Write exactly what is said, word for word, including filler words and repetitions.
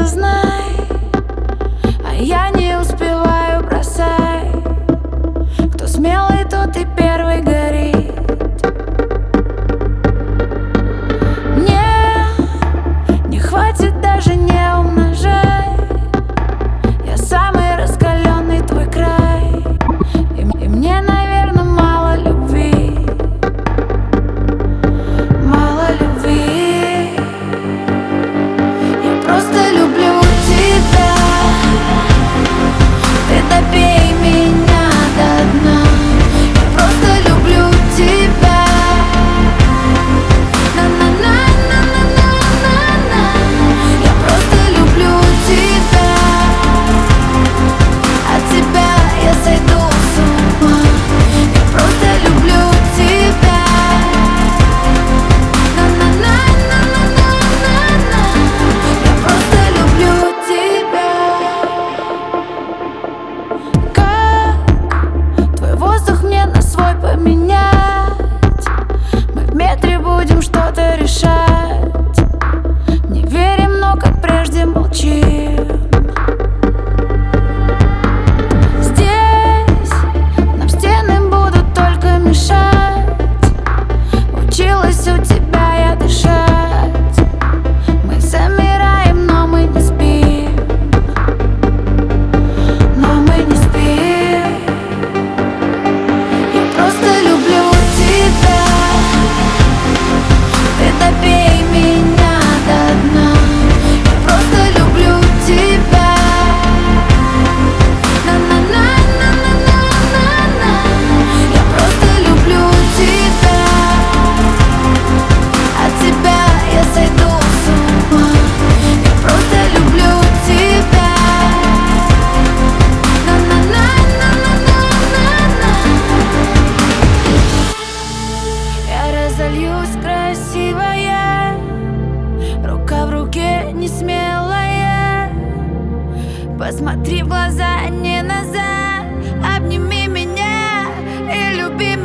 знай, а я не успеваю, бросай. Кто смелый, тот и первый горит. Мне не хватит, даже не умножай. Я самый раскаленный твой край. И, и мне, наверное, мало любви. Мало любви. Я просто люблю тебя. Ты добей меня до дна. Я просто люблю тебя. На-на-на-на-на-на-на-на. Я просто люблю тебя. От тебя я сойду с ума. Я просто люблю тебя. На-на-на-на-на-на-на. Я просто люблю тебя. Как твой воздух мне на свой поменять? Мы в метре будем что-то решать. Не верим, но как прежде молчим. Здесь нам стены будут только мешать. Училась у тебя я дышать. Мы замираем, но мы не спим. Но мы не спим. Я просто люблю тебя. Ты добей меня до дна. Я просто люблю тебя. На-на-на-на-на-на-на. Я просто люблю тебя. От тебя я сойду с ума. Я просто люблю тебя. На-на-на-на-на-на-на. Я разольюсь красивая, рука в руке не смелая. Посмотри в глаза, не назад. Обними меня и люби меня.